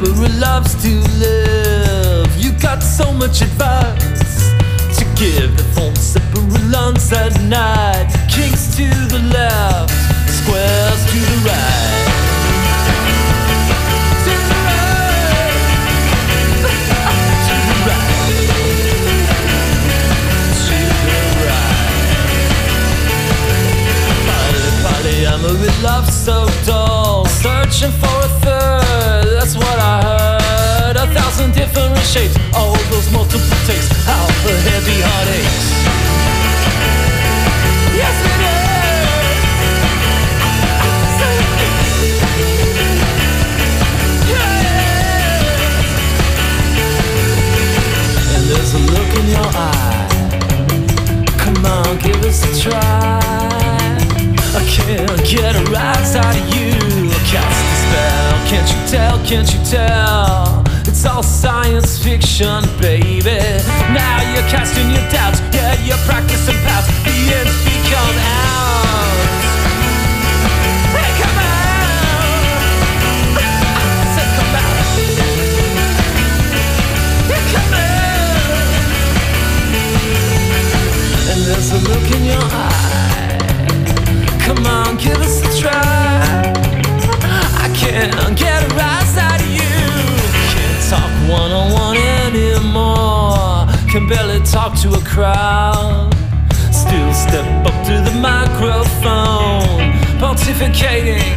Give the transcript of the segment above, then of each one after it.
emperor loves to live. You got so much advice to give. The false emperor lungs at night. Kings to the left, squares to the right. To the right. To the right. To the right. Party, emperor loves so dull. Searching for a third, that's what I heard. 1,000 different shapes, all those multiple takes. How the heavy heartaches. Yes, it is. Yeah. And there's a look in your eye. Come on, give us a try. I can't get a rise out of you. Cast a spell, can't you tell, can't you tell? It's all science fiction, baby. Now you're casting your doubts, yeah, you're practicing past. The ends become out. Hey, come out. I said come out. Hey, come out. And there's a look in your eye. Come on, give us a try. I can't get a rise out of you. Can't talk one-on-one anymore. Can barely talk to a crowd. Still step up to the microphone, pontificating.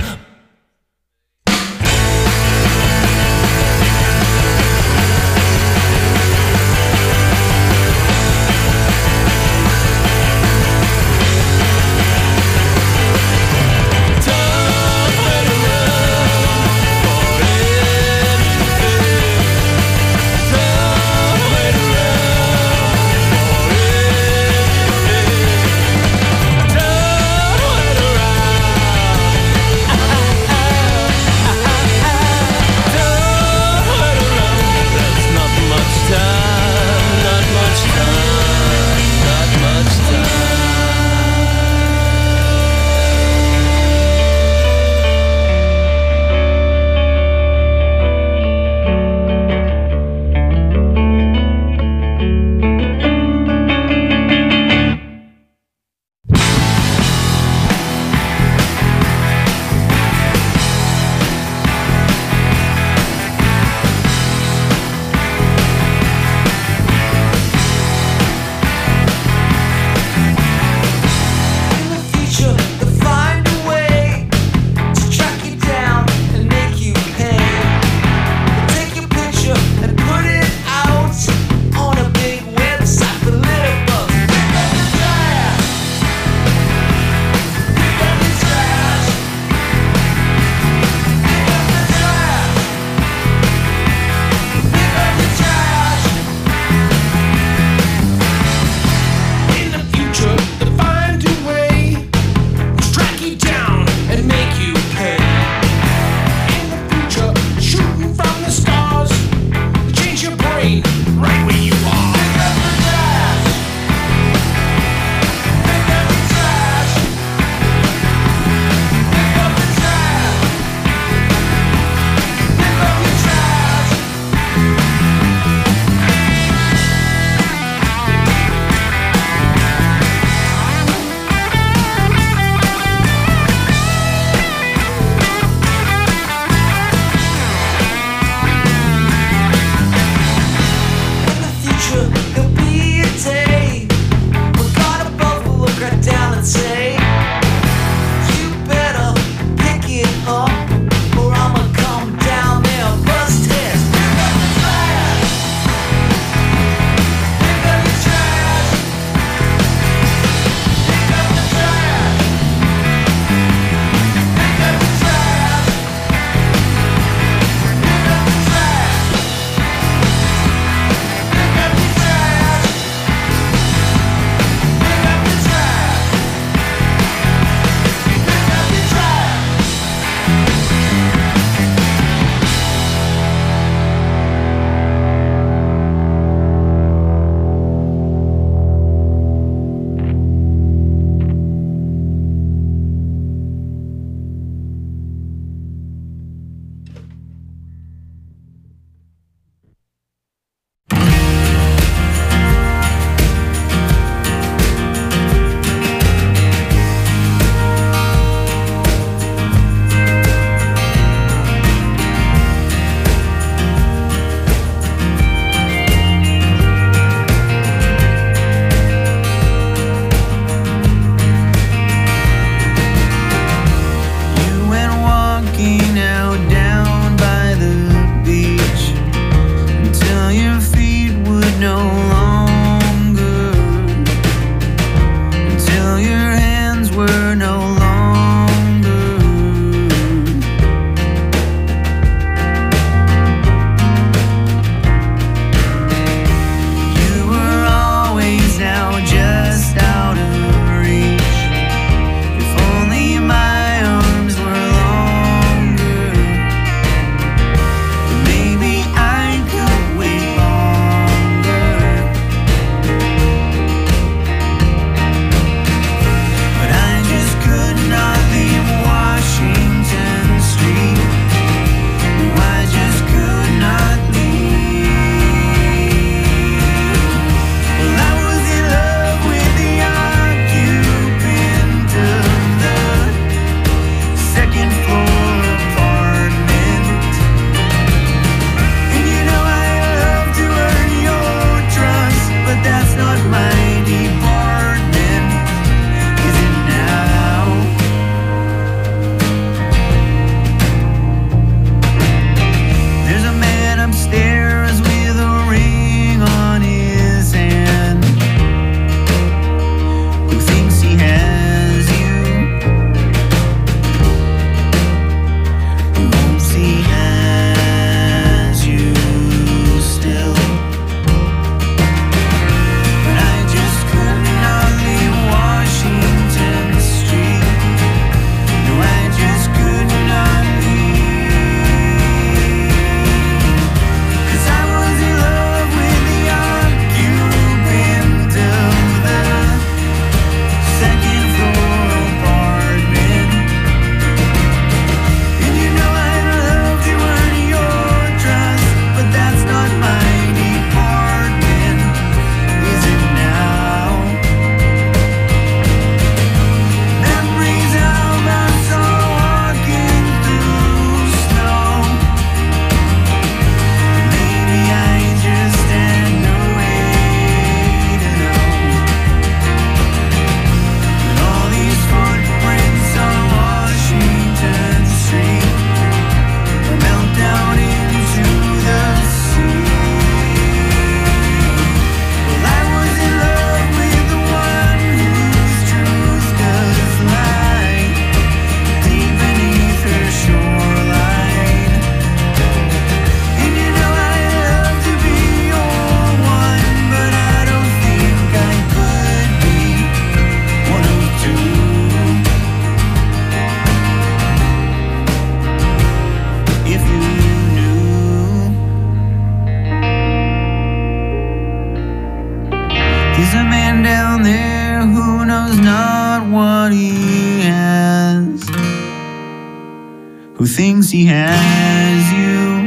who thinks he has you.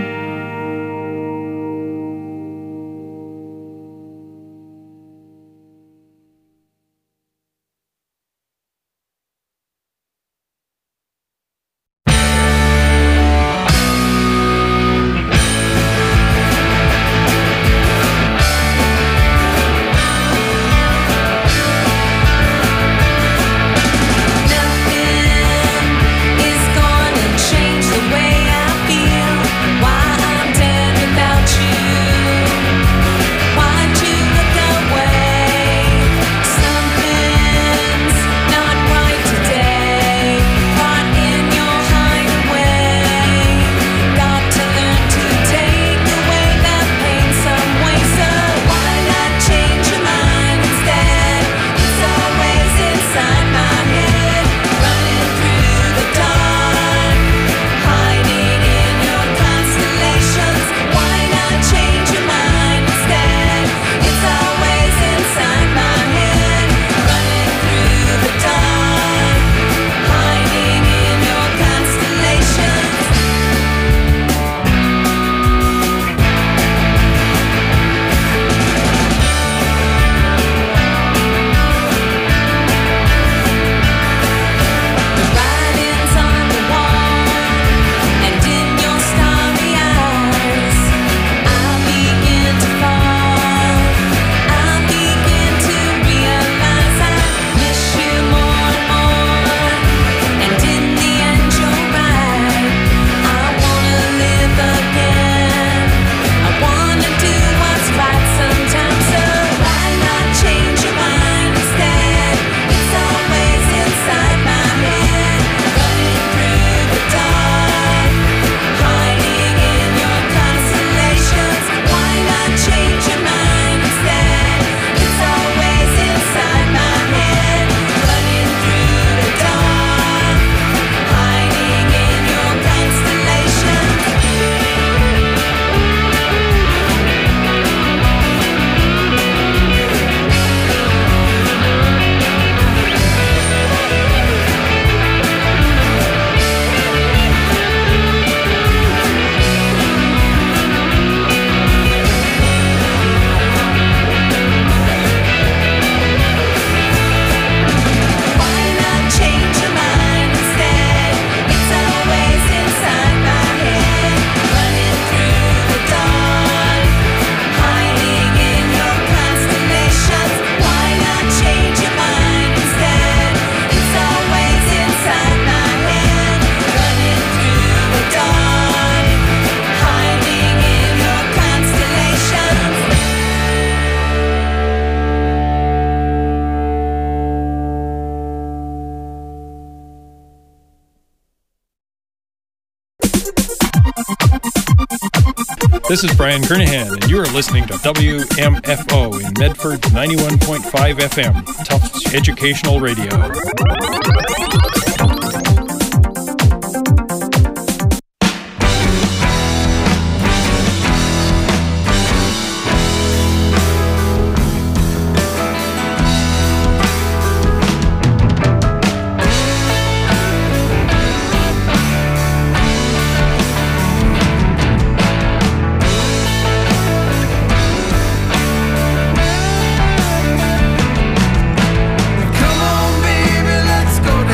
This is Brian Kernahan, and you are listening to WMFO in Medford 91.5 FM, Tufts Educational Radio. Come on, baby, let's go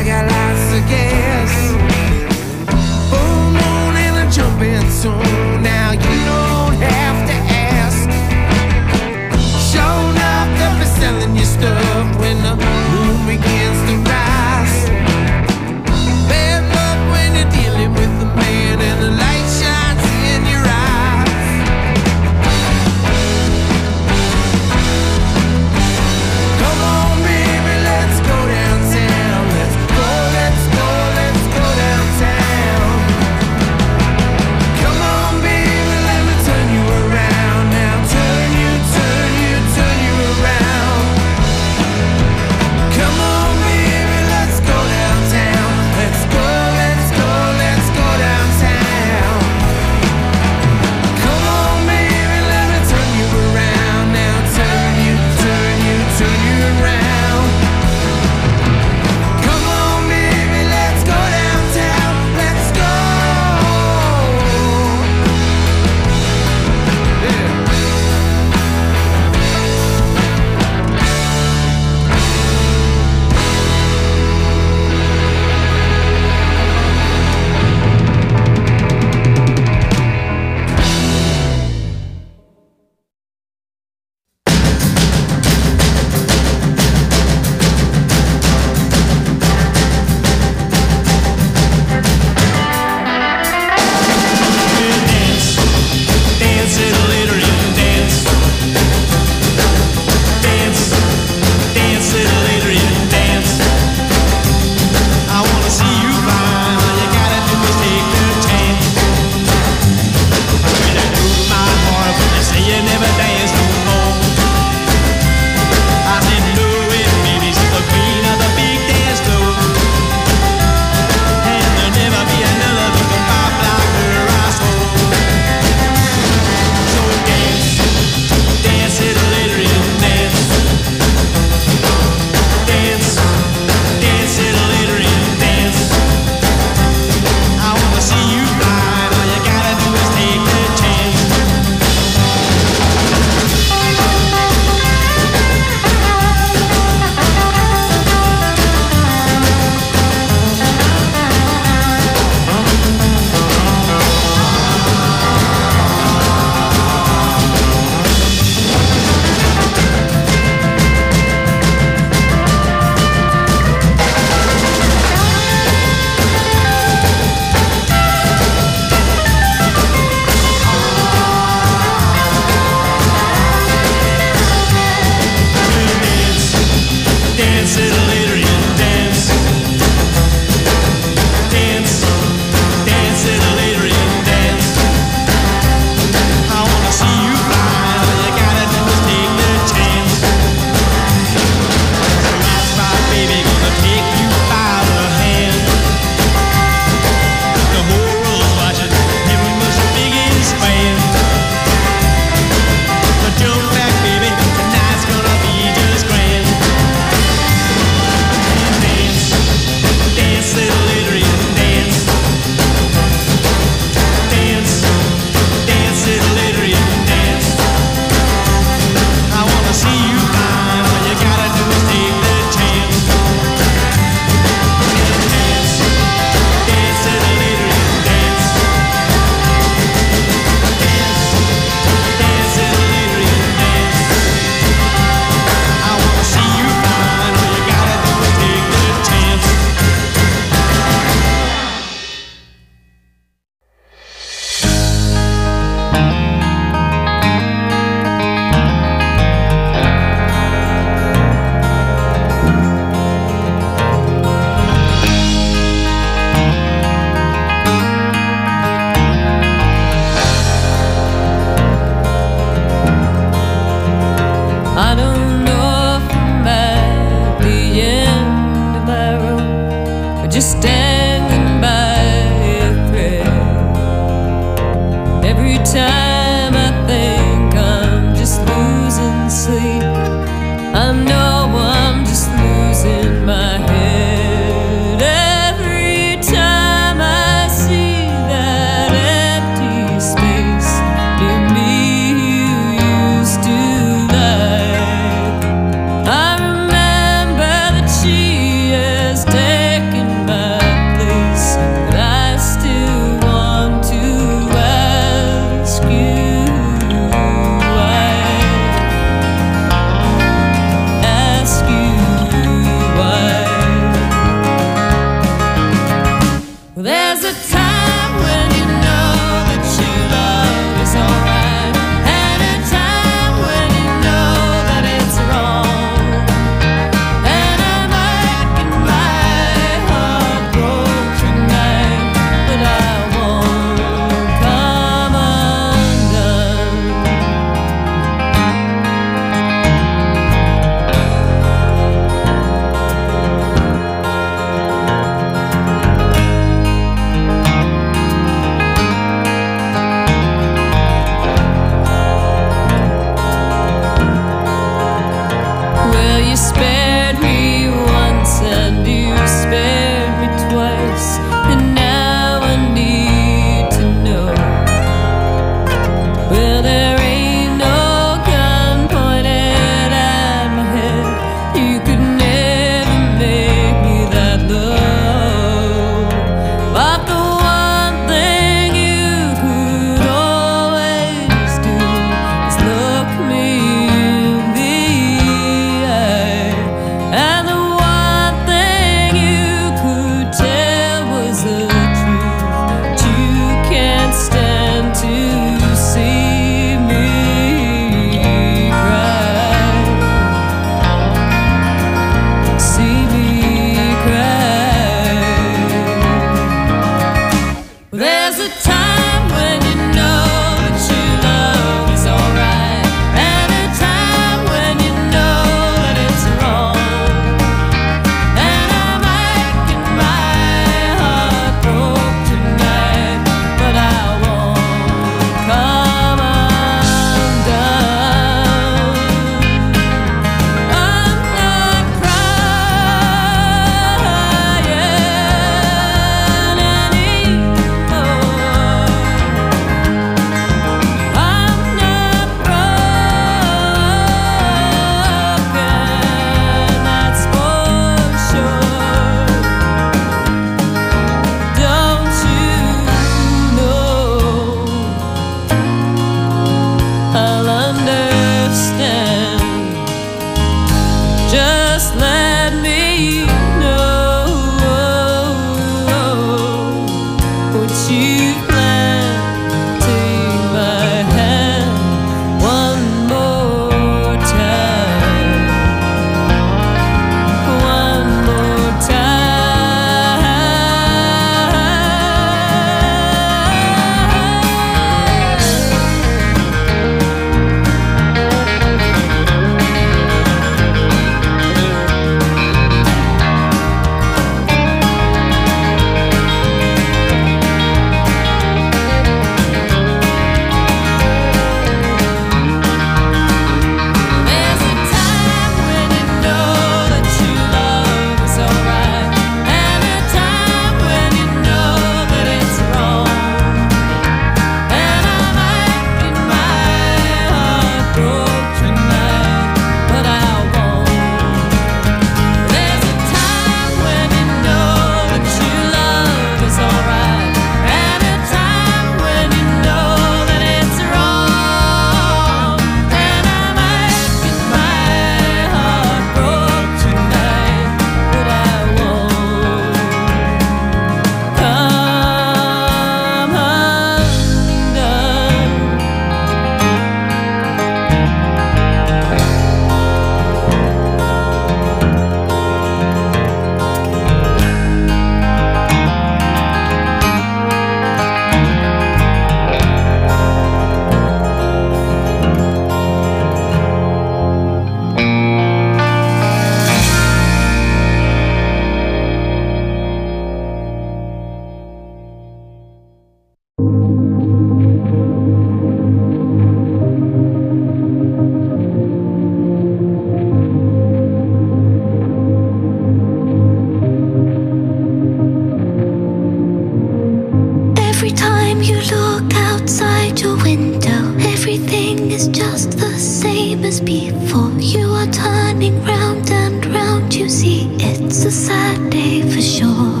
Everything is just the same as before. You are turning round and round, you see. It's a sad day for sure.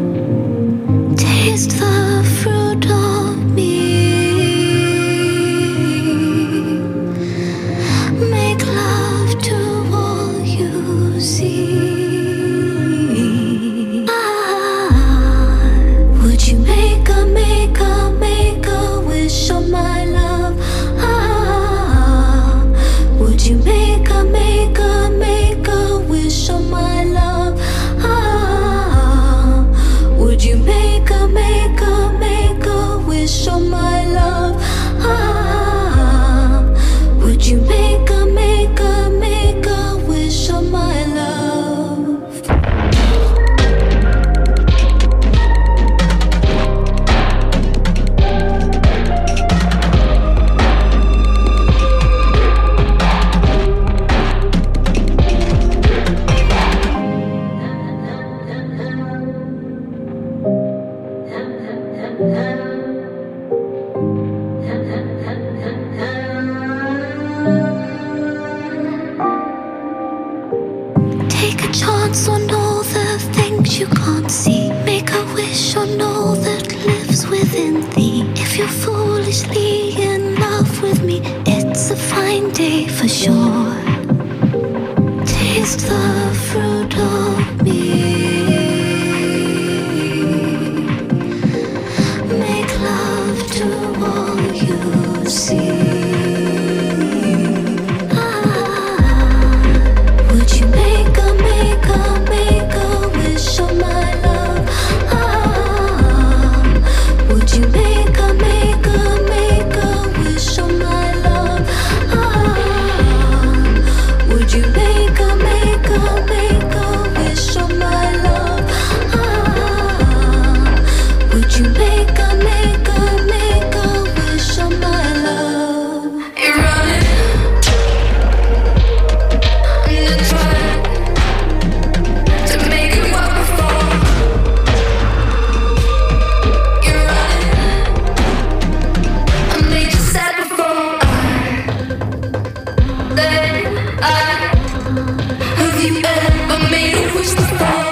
Taste the fruit of me. Make love to all you see. Would you make a wish on my love? Would you make a wish on my love? Would you make a wish on my love? Would you make a wish on my love? Take a chance on all the things you can't see. Make a wish on all that lives within thee. If you're foolishly in love with me, it's a fine day for sure. Taste the fruit of me. Make love to all you see. Would you make a wish on my love? Would you make a wish on my love? Would you make a wish on my love? Would you make a wish on my love? You're running and you're trying to make it work before. You're running, I made you sad before. Have you ever made a wish before?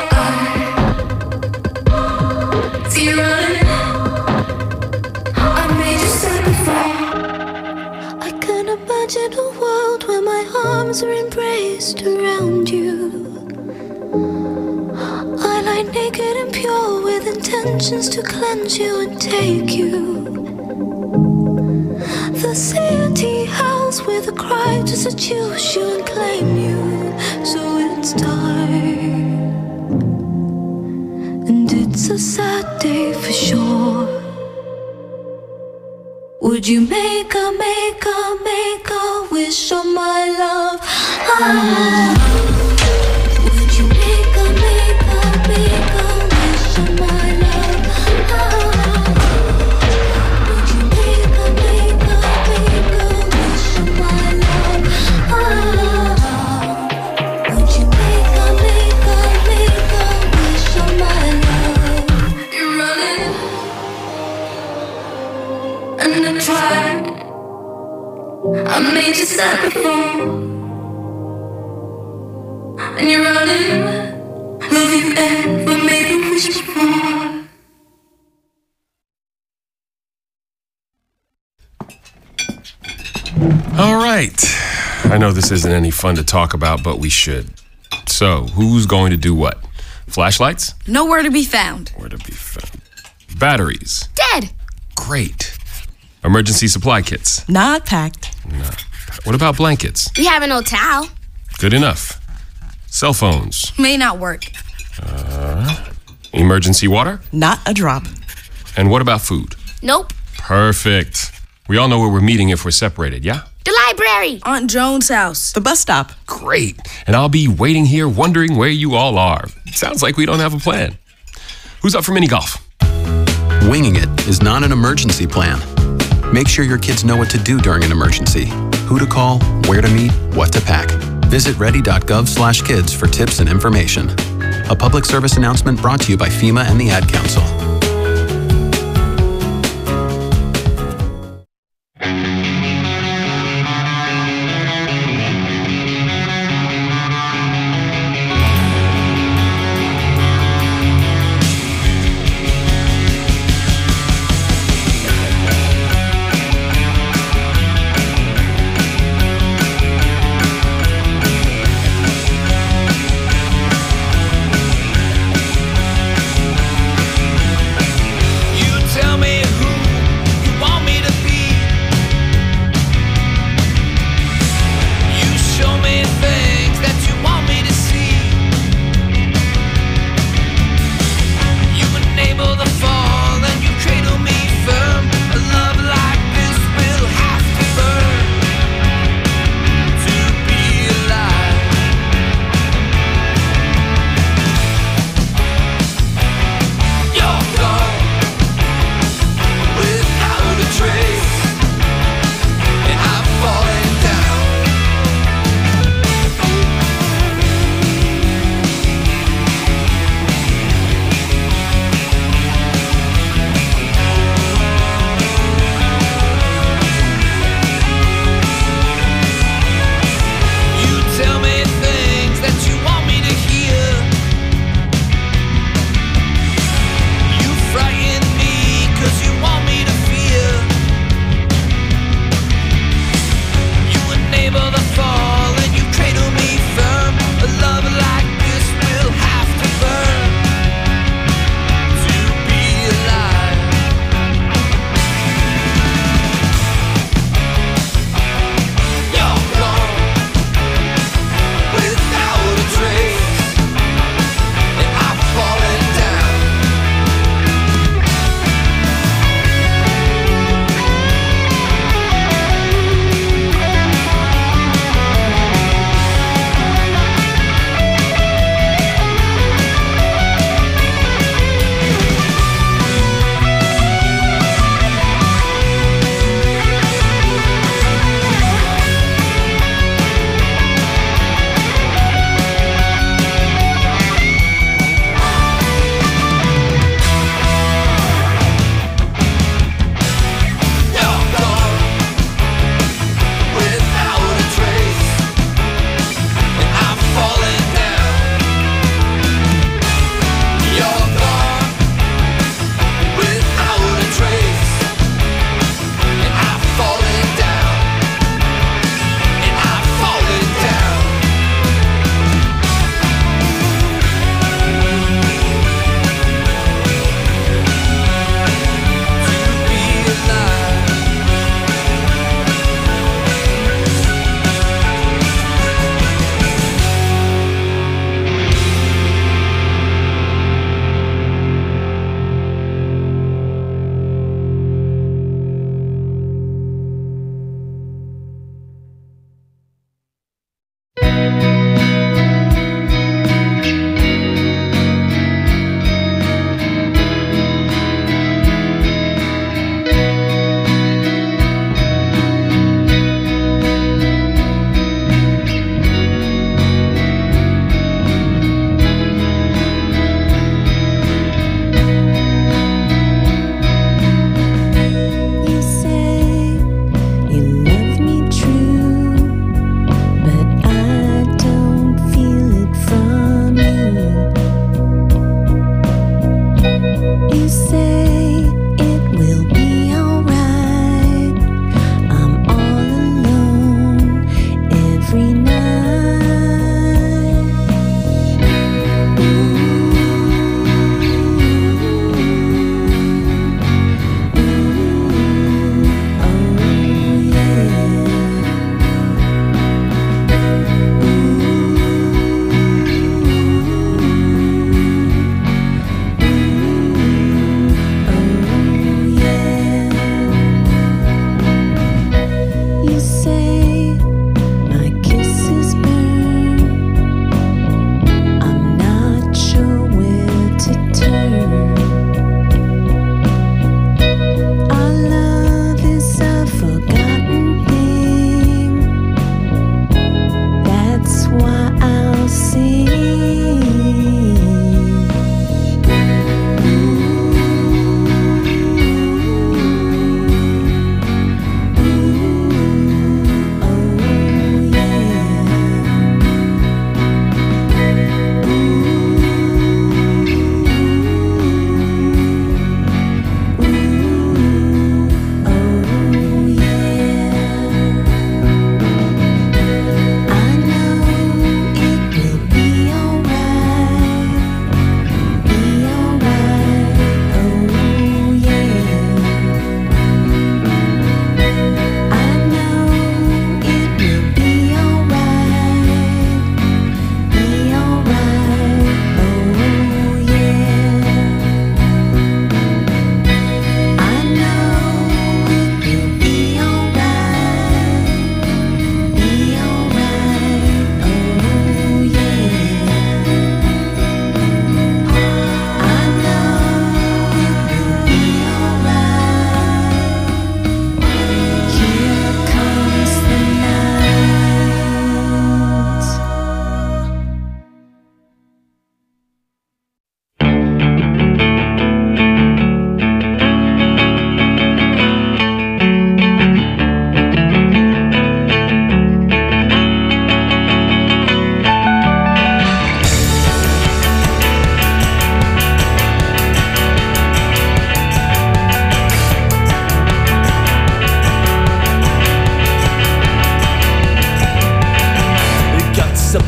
See you running, I made you sad before. I can imagine a world where my arms are embraced around you. I lie naked and pure with intentions to cleanse you and take you. The city howls with a cry to seduce you and claim you. So it's time, and it's a sad day for sure. Would you make a wish on my love? Would you make a wish on my love? Would you make a wish on my love? Would you make a wish on my love? You're running and I tried. I made you sad before. And you're running. Have you ever made a wish before? All right. I know this isn't any fun to talk about, but we should. So, who's going to do what? Flashlights? Nowhere to be found. Where to be found? Batteries? Dead. Great. Emergency supply kits? Not packed. No. What about blankets? We have an old towel. Good enough. Cell phones? May not work. Emergency water? Not a drop. And what about food? Nope. Perfect. We all know where we're meeting if we're separated, yeah? The library. Aunt Joan's house. The bus stop. Great. And I'll be waiting here wondering where you all are. Sounds like we don't have a plan. Who's up for mini golf? Winging it is not an emergency plan. Make sure your kids know what to do during an emergency. Who to call, where to meet, what to pack. Visit ready.gov/kids for tips and information. A public service announcement brought to you by FEMA and the Ad Council.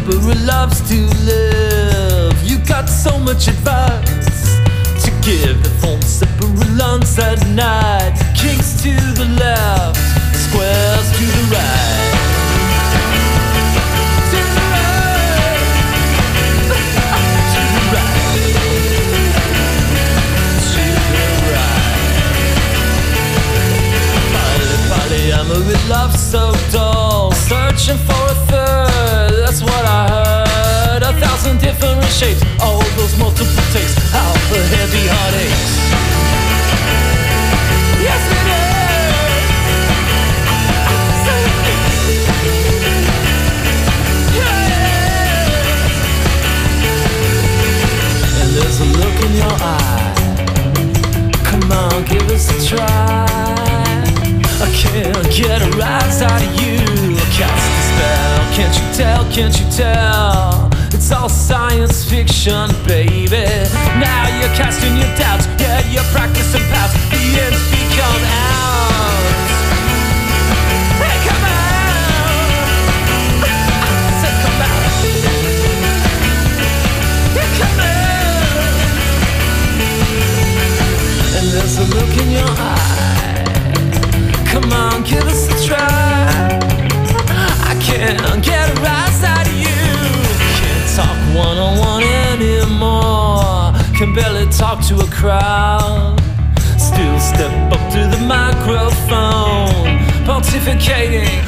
separate loves to live. You got so much advice to give. The phone separate lawns at night. Kings to the left, squares to the right. To the right. To the right. To the right. Polyamory love so dull. Searching for a third, that's what I heard. 1,000 different shapes, all those multiple takes. How the heavy heartaches. Yes it is. Yeah. And there's a look in your eye. Come on, give us a try. I can't get a rise out of you. Cast a spell, can't you tell, can't you tell? It's all science fiction, baby. Now you're casting your doubts, yeah, you're practicing past. The ends become out. Hey, come out. I said come out. Yeah, come out. And there's a look in your eye. Come on, give us a try. I can't get a rise out of you. Can't talk one-on-one anymore. Can barely talk to a crowd. Still step up to the microphone, pontificating.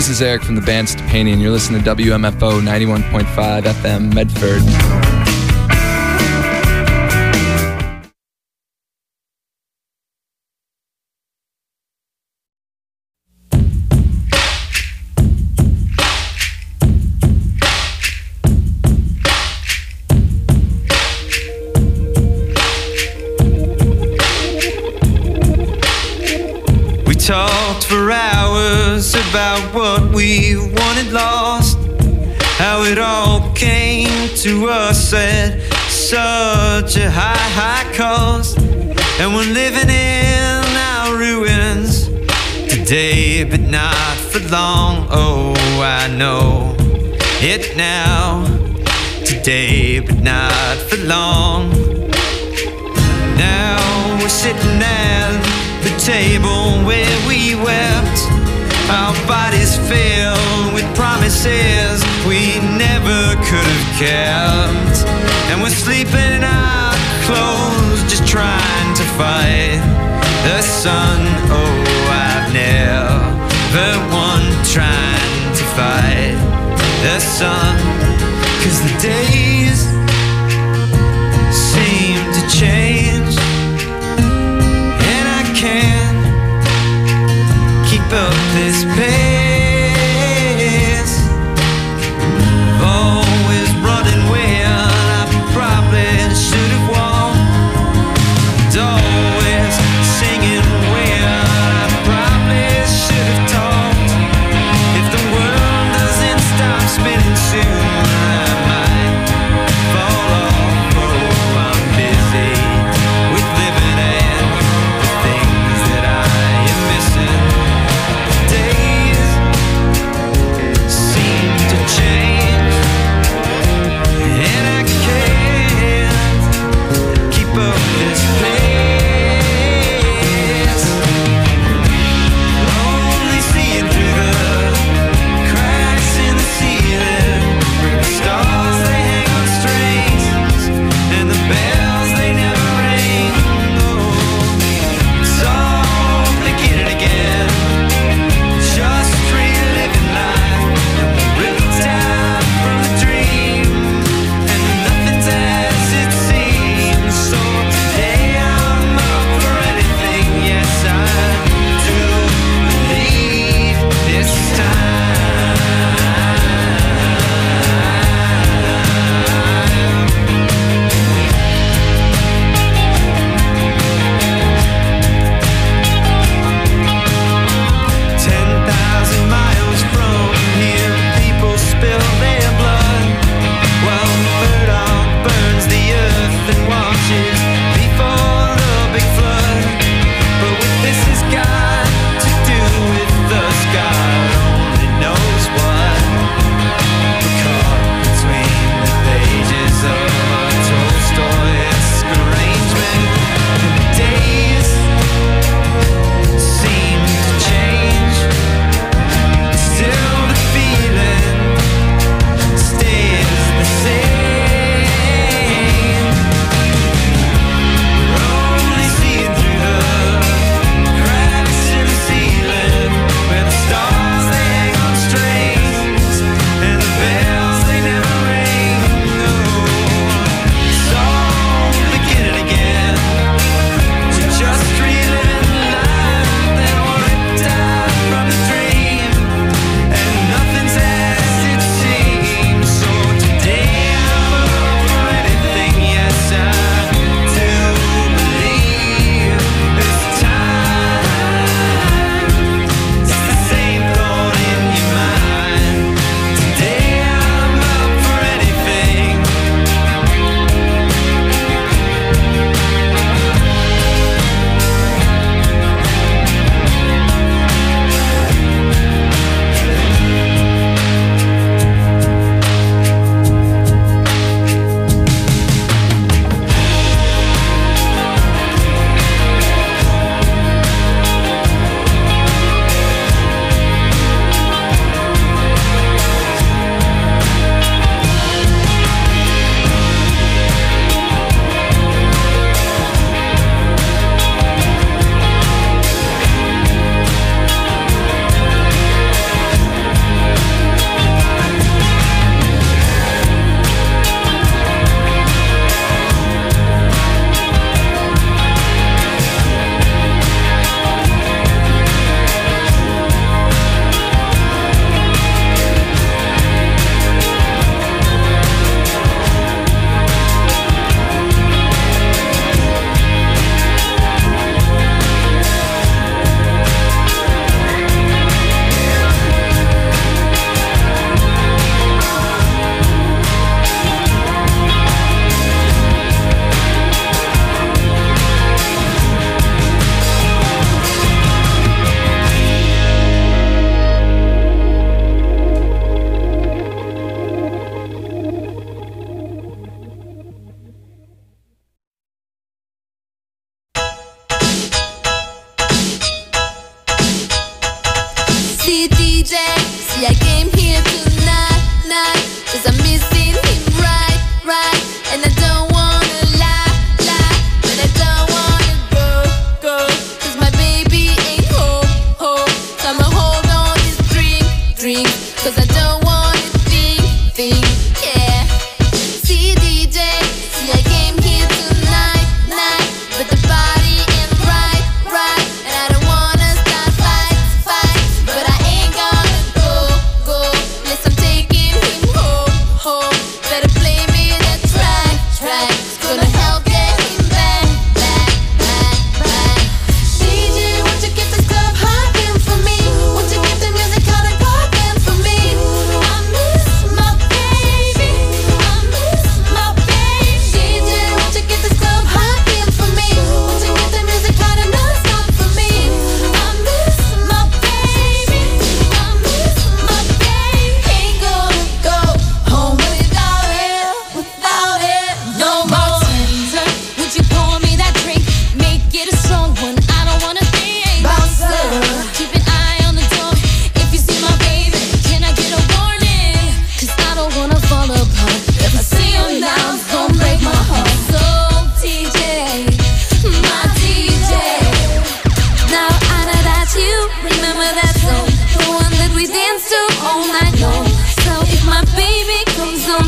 This is Eric from the band Stepani, and you're listening to WMFO 91.5 FM Medford. Talked for hours about what we wanted lost, how it all came to us at such a high cost, and we're living in our ruins today, but not for long. Oh, I know it now, today, but not for long. Now we're sitting at the table where we wept, our bodies filled with promises we never could have kept, and we're sleeping in our clothes just trying to fight the sun. Oh, I've never won trying to fight the sun, 'cause the days seem to change, can't keep up this pace. Always running when I probably should have walked. Always singing when I probably should have talked. If the world doesn't stop spinning soon, I might fall off. Oh, I'm busy with living and the things that I am missing. Days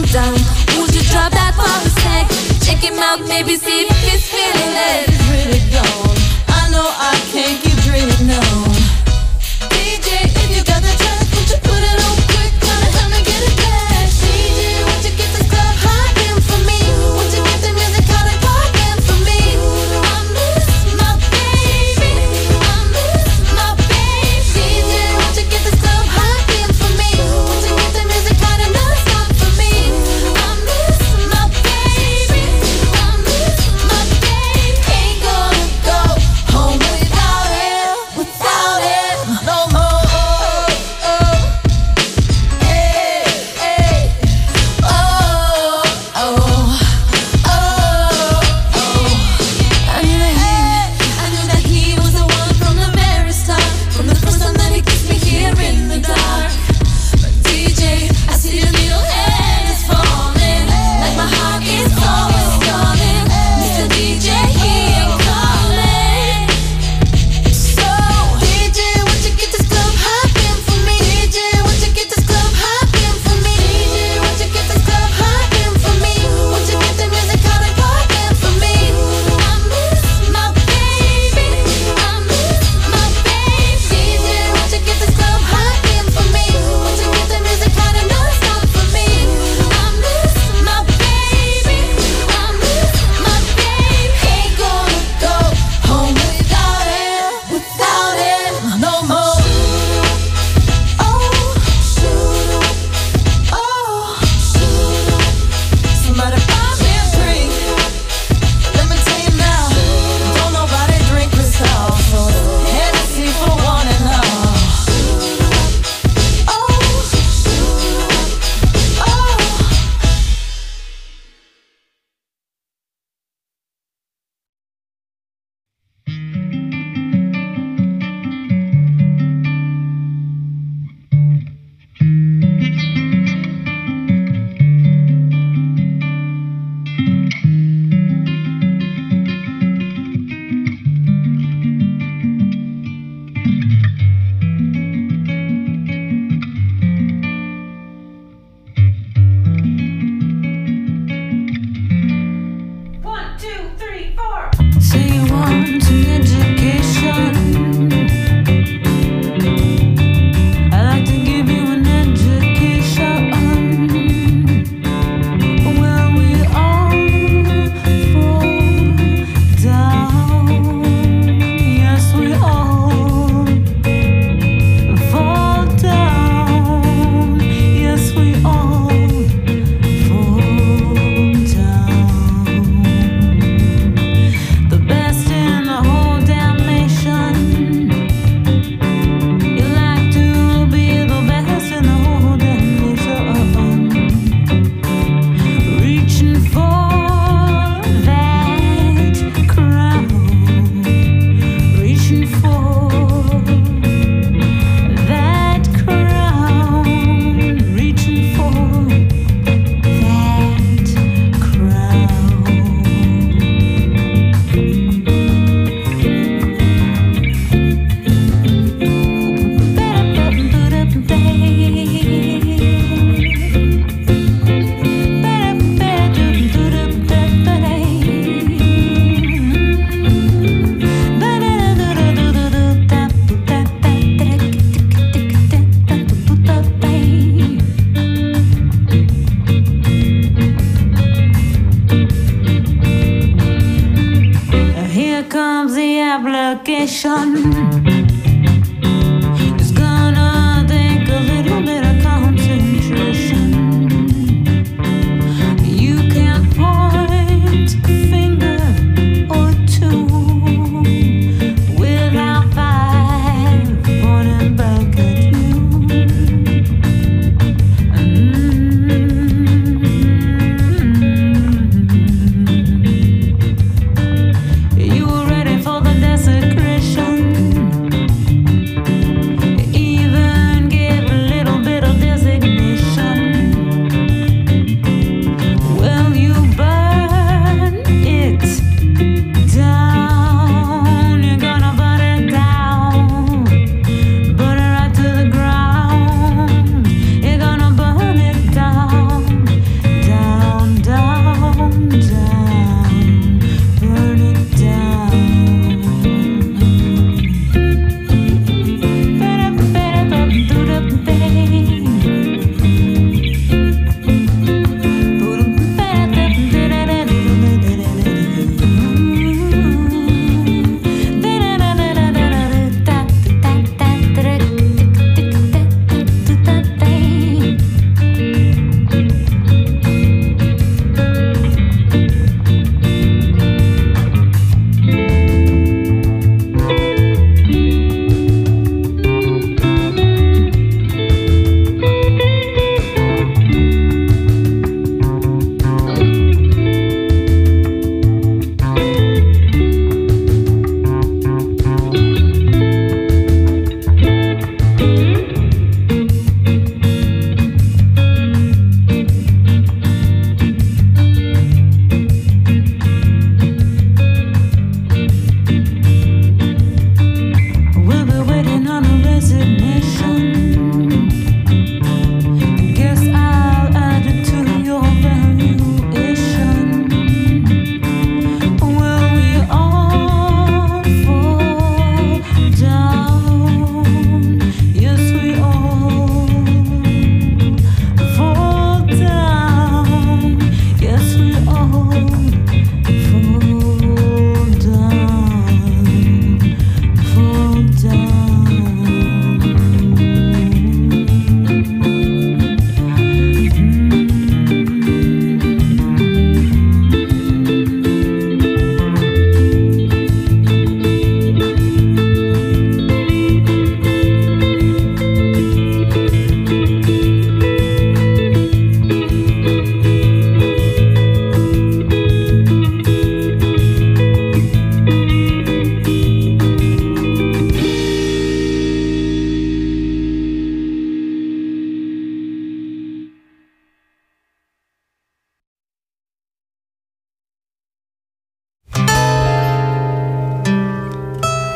down. Would you drop that for a sec? Check him out, maybe see if he's feeling it. It's really gone. I know I can't keep dreaming now. DJ, if you got the track, would you put it on quick? Gonna help me get it back. DJ, would you get this club hopping for me? Would you get the music out and popping for me? I miss my baby. I miss my baby. DJ, would you get this club hopping for me? Would you get the music out and not stop for me? I miss my baby. I miss my baby. Ain't gonna go home without it, without it no more. Hey, hey, oh, oh, oh, oh. I knew that he was the one from the very start, from the first time that he kissed me here in the dark. But DJ, I see the needle and it's falling, like my heart is always calling. Mr. DJ, he ain't calling. So DJ, would you get this club hopping for me? DJ, would you get this club hopping for me? DJ, would you get this club hopping for me? Would you get the music out and popping for me? I miss my baby. I miss my baby. DJ, would you get this club hopping for me? Would you get the music out and not stop for me? I miss my baby. I miss my baby. Ain't gonna go home without it no more. Somebody buy me a drink. Let me tell you now, don't nobody drink Cristal, so it's Hennessy for one and all. Say you want an education. I'd like to give you an education. Well, we all fall down. Yes, we all fall down. Yes, we all fall down. The best in the whole damn nation. You like to be the best in the whole damn nation. Reaching for that crown. Reaching for that crown. Reaching for that crown. Here comes the application. It's gonna take a little bit of concentration. You can't point a finger or two without five pointing back at you. You were ready for the desecration.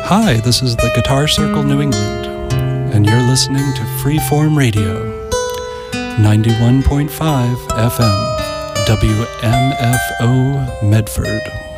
Hi, this is the Guitar Circle New England, and you're listening to Freeform Radio, 91.5 FM, WMFO Medford.